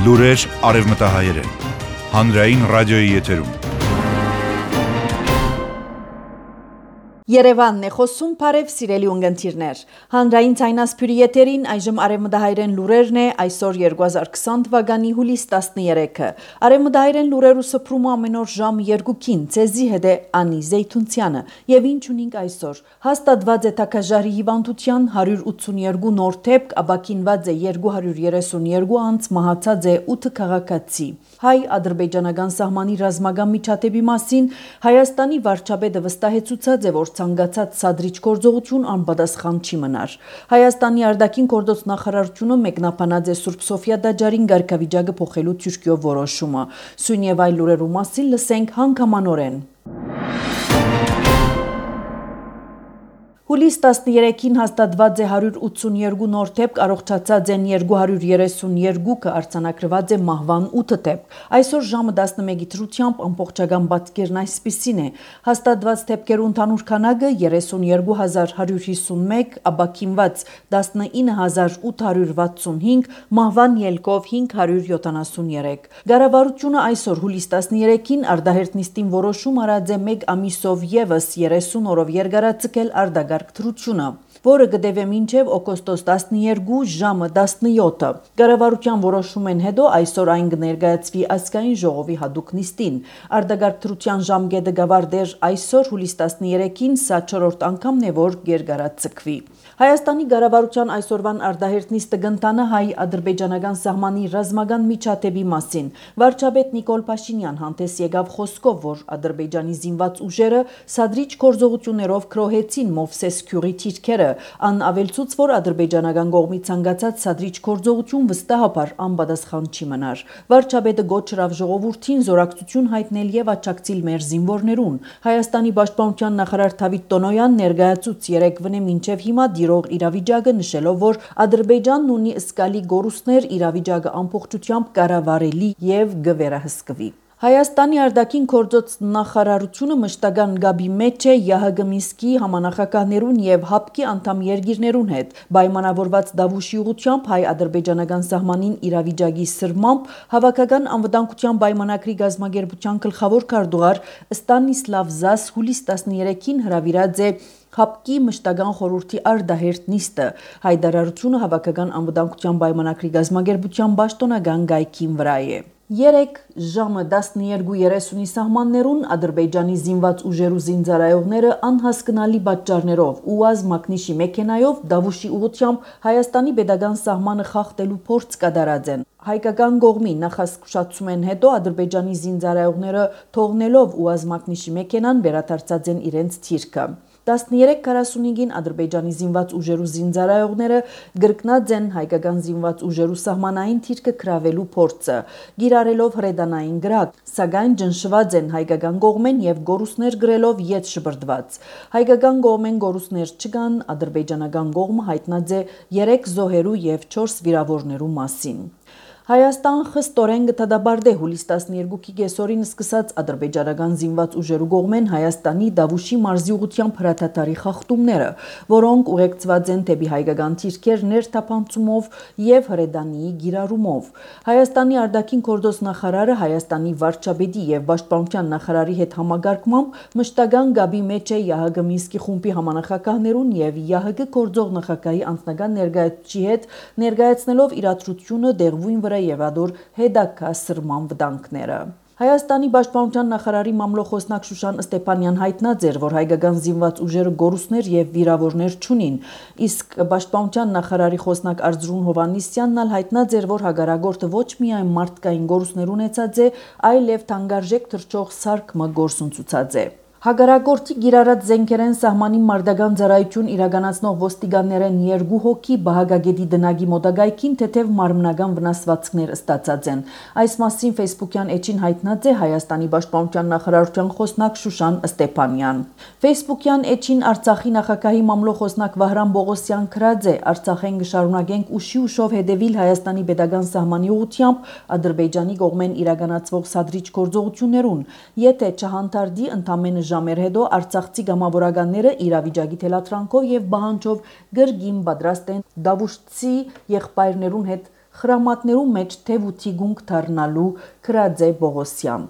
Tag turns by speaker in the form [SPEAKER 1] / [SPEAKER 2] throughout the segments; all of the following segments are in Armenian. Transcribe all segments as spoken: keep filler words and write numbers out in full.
[SPEAKER 1] Լուրեր արևմտահայերեն, հանրային ռադիոյի եթերում։
[SPEAKER 2] Երևանն է խոսում, բարև սիրելի ունգընտիրներ։ Հանրային ցայնասփյուրի եթերին այժմ արևմտահայերեն լուրերն է այսօր երկու հազար քսան թվականի հուլիս տասներեքը։ Արևմտահայերեն լուրերու սփռումը ամեն օր ժամը երկուքին, ցեզի հետ է Անի Զեյթունցյանը։ Եվ ինչ ունենք այսօր։ Հաստատված է թագաժարի հիվանդության հարյուր ութսուներկու նոր դեպք, ապաքինված է երկու հարյուր երեսունյոթ անց, մահացած է ութ քաղաքացի։ Հայ-ադրբեջանական սահմանի ռազմական միջադեպի մասին Հայաստանի վարչապետը վստահեցուցած է, որ ցանկացած սադրիչ գործողություն անպատասխան չի մնար։ Հայաստանի արտաքին գործոց նախարարությունը մեկնաբանած է Սուրբ Սոֆիա տաճարին ղարքավիճակը փոխելու Թուրքիո որոշումը։ Սույն եւ այլ լուրերու մասին լսենք հանգամանորեն։ Հուլիս տասներեքին հաստատված է հարյուր ութսուներկու նոր դեպք, առողջացած են երկու հարյուր երեսունյոթը, արձանագրված է մահվան ութ դեպք։ Այսօր ժամը տասնմեկի դրությամբ ամբողջական պատկերն այսպիսին է։ Հաստատված դեպքերու ընդհանուր քանակը երեսունյոթ հազար հարյուր հիսունմեկ, ապաքինված տասնինը հազար ութ հարյուր վաթսունհինգ, մահվան ելքով հինգ հարյուր յոթանասունյոթ։ Կառավարությունը այսօր հուլիս տասներեքին արտահերթ նիստին որոշում արած է մեկ ամիսով եւս երեսուն օրով երկարաձգել արտագաղթ Թրությունը, որը կդեվե մինչև օգոստոս տասներկու ժամը տասնյոթը։ Կառավարության որոշումեն հետո այսօր այն կներկայացվի ազգային ժողովի հատուկ նիստին։ Արտագաղթության ժամկետը կավարտեր այսօր հուլիս տասներեքին, սա չորրորդ անգամն է, որ երկարաձգվի։ Հայաստանի կառավարության այսօրվան արտահերթ նիստը կընթանա հայ-ադրբեջանական սահմանի ռազմական միջադեպի մասին։ Վարչապետ Նիկոլ Փաշինյան հանդես եկավ խոսքով, որ Ադրբեջանի զինված ուժերը սադրիչ գործողություններով քրոհեցին Մովսես Քյուրի թիրքերը, ան ավելցուց, որ ադրբեջանական կողմից ցանկացած սադրիչ գործողություն վստահաբար անպատասխան չի մնար։ Վարչապետը գոչրավ ժողովրդին զորակցություն հայտնել եւ աջակցել մեր զինվորներուն։ Հայաստանի պաշտպանության նախարար Դավիթ Տոնոյան ներկայացուց երեկվնե մինչև հիմա դիրող իրավիճակը, նշելով, որ Ադրբեջանն ունի զգալի գորուստներ, իրավիճակը ամբողջությամբ կառավարելի եւ կվերահսկվի։ Հայաստանի արտաքին գործոց նախարարությունը մշտական գաբի մեջ է ԵՀԿ Մինսկի համանախագահներուն եւ ՀԱՊԿ-ի անդամ երկիրներուն հետ։ Պայմանավորված դավուշի ուղղությամբ հայ-ադրբեջանական սահմանին իրավիճակի սրմամբ հավաքական անվտանգության պայմանագրի գազագերբության գլխավոր քարտուղար Ստանիսլավ Զաս հուլիս տասներեքին հրավիրած է ՀԱՊԿ-ի մշտական խորհրդի արտահերթ նիստը։ Հայտարարությունը հավաքական անվտանգության պայմանագրի գազագերբության պաշտոնական գայքին վրա է։ Երեկ ժամը տասներկու երեսունի սահմաններուն Ադրբեջանի զինված ուժերու զինծառայողները անհասկանալի պատճառներով ՈՒԱԶ մակնիշի մեքենայով դավուշի ուղղությամբ Հայաստանի պետական սահմանը խախտելու փորձ կատարած են։ Հայկական կողմի նախազգուշացումեն հետո Ադրբեջանի զինծառայողները թողնելով ՈՒԱԶ մակնիշի մեքենան վերադարձած են իրենց թիրքը։ տասներեք քառասունհինգին Ադրբեջանի զինված ուժերու զինծառայողները գրկնած են հայկական զինված ուժերու սահմանային թիրքը գրավելու փորձը, գիրառելով հրետանային գրակ, սակայն ճնշված են հայկական կողմեն եւ գորուստներ գրելով ետ շպրտված։ Հայկական կողմեն գորուստներ չկան, ադրբեջանական կողմը հայտնած է երեք զոհերու եւ չորս վիրավորներու մասին։ Հայաստան խստորեն կդադարեցնի հուլիս տասներեքի կեսօրին սկսած ադրբեջանական զինված ուժերու կողմեն Հայաստանի Դավուշի մարզի ուղղությամբ հրաթաթարի խախտումները, որոնք ուղեկցված են դեպի հայկական թիրքեր ներթափանցումով եւ հրետանիի գիրառումով։ Հայաստանի արտաքին գործոց նախարարը Հայաստանի վարչապետի եւ պաշտպանության նախարարի հետ համագարկմամբ մշտական գաբի մեջ է ԵՀԿ Մինսկի խումբի համանախագահներուն եւ ԵՀԿ գործող նախագահի անձնական ներկայացուցիչի հետ ներկայացնելով իրադրությունը դեղույն վրա եւ ադոր հետագա սրման վտանգները։ Հայաստանի պաշտպանության նախարարի մամլոխոսնակ Շուշան Ստեփանյան հայտնած էր, որ հայկական զինված ուժերը գորուստներ եւ վիրավորներ չունին, իսկ պաշտպանության նախարարի խոսնակ Արծրուն Հովհաննիսյանն ալ հայտնած էր, որ հագարագործը ոչ միայն մարդկային գորուստներ ունեցած է, այլև թանկարժեք թռչող սարքմը գործունեացած է։ Հագարագործի գիրառած զենքերեն սահմանի մարտական ծառայություն իրականացնող ոստիկաններեն երկու հոգի Բահագագետի դնագի մոտակայքին թեթև մարմնական վնասվածքներ ստացած են։ Այս մասին Facebook-յան էջին հայտնած է Հայաստանի պաշտպանության նախարարության խոսնակ Շուշան Ստեփանյան։ Facebook-յան էջին Արցախի նախագահի մամլոխոսնակ Վահրամ Բողոսյան գրած է. Արցախեն կշարունակենք ուշի ուշով հետևել Հայաստանի պետական սահմանի ուղղությամբ Ադրբեջանի կողմեն իրականացվող սադրիչ գործողություններուն, եթե չհանդարտի ընդամենը ժամեր հետո արցախցի գամավորականները իրավիճակի թելատրանքով եւ բանջով գրգին պատրաստ են դավուշցի եղբայրներուն հետ խրամատներու մեջ թևութի գունք դառնալու Քրաձե Բողոսյան։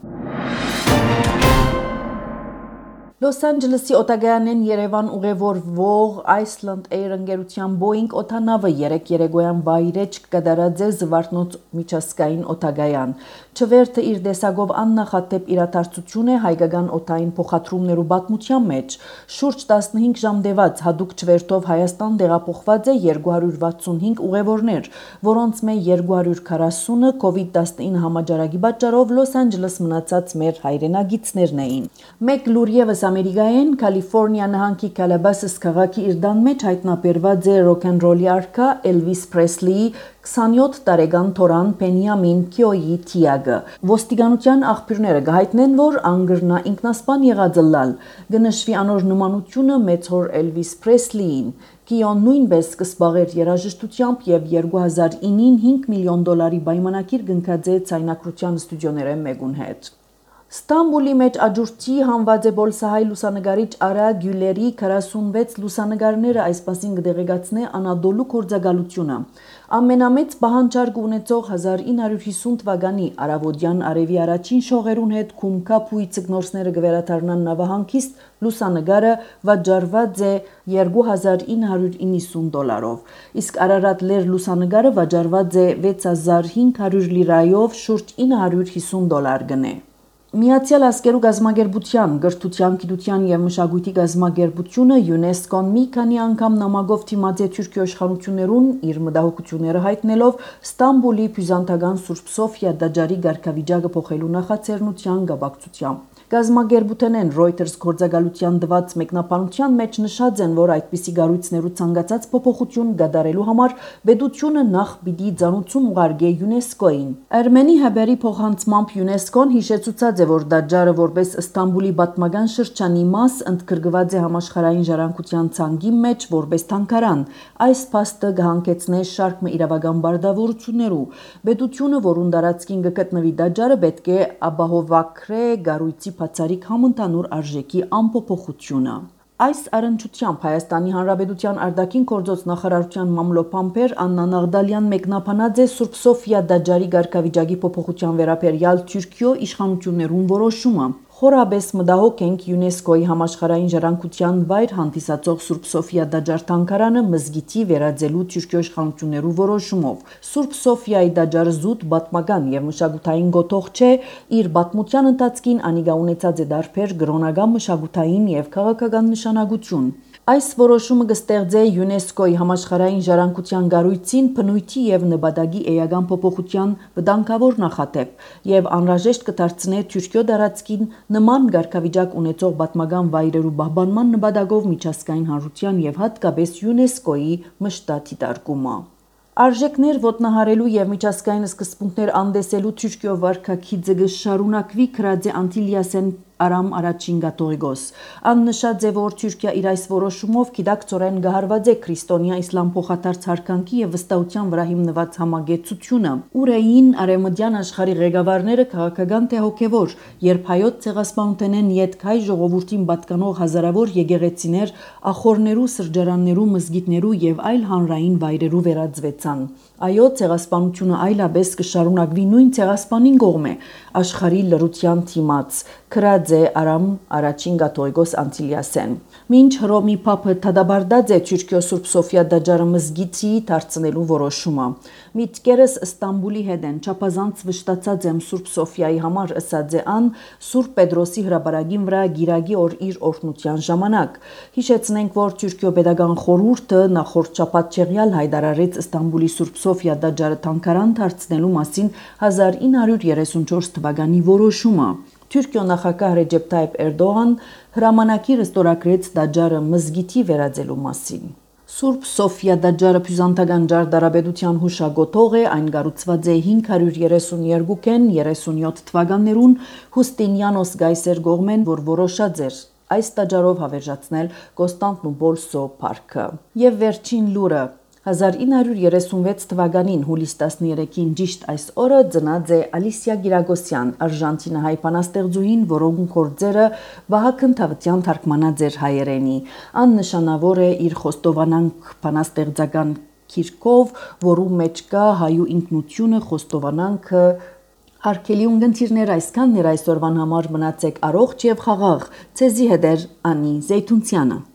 [SPEAKER 2] Լոս Անջելեսի օտագայանեն Երևան ուղևորվող Iceland Air ընկերության Boeing օդանավը երեկ երեկոյան վայրեջ կդարած է Զվարթնոց միջազգային օտագայան։ Չվերթը իր դեսագով աննախադեպ իրադարձություն է հայկական օդային փոխադրումներու պատմության մեջ։ Շուրջ տասնհինգ ժամ դեված հadoop չվերթով Հայաստան տեղափոխված է երկու հարյուր վաթսունհինգ ուղևորներ, որոնց մե երկու հարյուր քառասունը կովիդ տասնինը համաճարակի պատճառով Լոս Անջելես մնացած մեր հայրենագիցներն էին։ Մեկ լուր եւս Ամերիկայեն Կալիֆոռնիա նահանգի Կալաբասս քաղաքի իրդան մեջ հայտնաբերված է ռոքենրոլի արքա Էլվիս Պրեսլիի քսանյոթ տարեկան թորան Բենյամին Քյոյի թիագը։ Ոստիկանության աղբյուրները գահիտնեն, որ անգրնա ինքնասպան եղած լալ, գնշվի անոր նմանությունը մեծ հոր Էլվիս Պրեսլիին։ Կիոն նույնպես կսպաղեր երաժշտությամբ եւ երկու հազար ինին հինգ միլիոն դոլարի պայմանակիր գնքած է ցայնակրության ստուդիոները մեկուն հետ։ Ստամբուլի մեջ աջուրտի հանված է բոլսահայ լուսանգարիչ Արա Գյուլերի քառասունվեց լուսանգարները այսպասին կդեղեկացնե Անադոլու կորձագալությունը։ Ամենամեծ պահանջարկ ունեցող հազար ինը հարյուր հիսուն թվականի Արավոդյան արևի առաջին շողերուն հետ Քումքապուի ցկնորսները կվերադառնան նավահանգիստ լուսանգարը վաճառված է երկու հազար ինը հարյուր իննսուն դոլարով, իսկ Արարատ լեր լուսանգարը վաճառված է վեց հազար հինգ հարյուր լիրայով շուրջ ինը հարյուր հիսուն դոլար գնե։ Միացյալ Ազգերու գազագերբության, գրթության, գիտության եւ մշակույթի գազագերբությունը ՅՈՒՆԵՍԿՕ-ն մի քանի անգամ նամակով դիմաց է Թուրքիո իշխանություններուն իր մտահոգությունները հայտնելով Ստամբուլի բյուզանդական Սուրբ Սոֆիա դաջարի ղարքավիճակը փոխելու նախաձեռնության գաբակցությամբ։ Գազագերբութենեն Reuters գործակալության դված մեկնաբանության մեջ նշած են, որ այդպիսի գառույցներու ցանկացած փոփոխություն գդարելու համար պետությունը նախ պիտի ցանուցում ուղարկե ՅՈՒՆԵՍԿՕ-ին։ Արմենի հաբերի փոխանցմամբ ՅՈՒՆԵՍԿՕ-ն հիշեցուցած է, որ դաջարը որպես Ստամբուլի պատմական շրջանի մաս ընդգրկված է համաշխարհային ժառանգության ցանկի մեջ որպես թանգարան։ Այս փաստը կհանգեցնե շարք մը իրավական բարդավորություններու։ Պետությունը, որուն տարածքին կգտնվի դաջարը, պետք է ապահովակրե գառույցի բացառիկ համընդհանուր արժեքի ամփոփոխությունը։ Այս առընչությամբ Հայաստանի Հանրապետության արտաքին գործոց նախարարության մամլոփամփեր Աննա Նաղդալյան մեկնաբանած է Սուրբ Սոֆիա դաջարի ղարքավիճակի փոփոխության վերաբերյալ Թուրքիո իշխանություններուն որոշումը։ Խորաբես մտահոգ ենք ՅՈՒՆԵՍԿՕ-ի համաշխարհային ժառանգության վայր հանդիսացող Սուրբ Սոֆիա դաջար թանգարանը մզգիթի վերածելու Թուրքիո իշխանություններու որոշումով։ Սուրբ Սոֆիայի դաջարը զուտ պատմական եւ մշակութային գոտող չէ, իր պատմության ընթացքին անիգա ունեցած է դարբեր գրոնական մշակութային եւ քաղաքական նշանակություն։ Այս որոշումը կստեղծե ՅՈՒՆԵՍԿՕ-ի համաշխարհային ժառանգության գառույցին բնույթի եւ նպատակի էական փոփոխության վտանգավոր նախադեպ եւ անհրաժեշտ կդարձնե Թուրքիո տարածքին նման ղարքավիճակ ունեցող պատմական վայրերու պահպանման նպատակով միջազգային հանրության եւ հատկապես ՅՈՒՆԵՍԿՕ-ի մշտադիտարկումը։ Արժեքներ ոտնահարելու եւ միջազգային սկզբունքներ անդեսելու Թուրքիո վարքագիծը կշարունակվի Քրաձե Անտիլիասեն Արամ առաջին գաթողիկոս։ Աննշած է, որ Թուրքիա իր այս որոշումով գիտակցորեն գահարված է քրիստոնյա իսլամ փոխադարձ հարկանքի եւ վստահության վրա հիմնված համագեցությունը։ Ուրեին արևմտյան աշխարհի ղեկավարները քաղաքական թե հոգեվոր, երբ հայոց ցեղասպանութենեն յետք հայ ժողովրդին պատկանող հազարավոր եկեղեցիներ, ախորներու, սրճարաններու, մզգիթներու եւ այլ հանրային վայրերու վերածվեցան։ Այո, ցեղասպանությունը այլապես կշարունակվի նույն ցեղասպանին կողմէ աշխարհի լրության թիմաց։ Քրաձե Արամ առաջին գաթողիկոս Անտիլիասեն։ Մինչ Հռոմի Փափը դադարեցած է Թուրքիո Սուրբ Սոֆիա դաջարը մզգիթի դարձնելու որոշումը։ Միտքերս Ստամբուլի հետ են, չափազանց վշտացած եմ Սուրբ Սոֆիայի համար, ըսած է ան Սուրբ Պետրոսի հրապարակին վրա գիրագի օր իր օրհնության ժամանակ։ Հիշեցնենք, որ Թուրքիո Պետական խորհուրդը նախորդ շաբաթ չեղյալ հայտարարեց Ստամբուլի Սուրբ Սոֆիա դաջարը թանգարան դարձնելու մասին հազար ինը հարյուր երեսունչորս թվականի որոշումը։ Թուրքիո նախագահ Ռեջեփ Թայիփ Էրդողան հրամանակիր ստորագրեց դաջարը մզգիթի վերածելու մասին։ Սուրբ Սոֆիա դաջարը բյուզանդական ջարդարաբեդության հուշագոտող է, այն կառուցված է հինգ հարյուր երեսունյոթ-ին երեսունյոթ թվականներուն Հուստինիանոս Գայսեր կողմեն, որ որոշած էր այս դաջարով հավերժացնել Կոստանդնուպոլ Սո парքը։ Եվ վերջին լուրը հազար ինը հարյուր երեսունվեց թվականին հուլիս տասներեքին ճիշտ այս օրը ծնած է Ալիսիա Գիրագոսյան, արժանտինահայ բանաստեղծուհին, որոնց գործերը Վահագն Թավթյան թարգմանած էր հայերենի։ Ան նշանավոր է իր խոստովանանք բանաստեղծական քիրքով, որում մեջ կա հայու ինքնությունը, խոստովանանքը, հարգելի ունգընթիրներ, այսքանն էր այսօրվան համար, մնացեք առողջ եւ խաղաղ, ցեզի հետ էր Անի Զեյթունցյանը։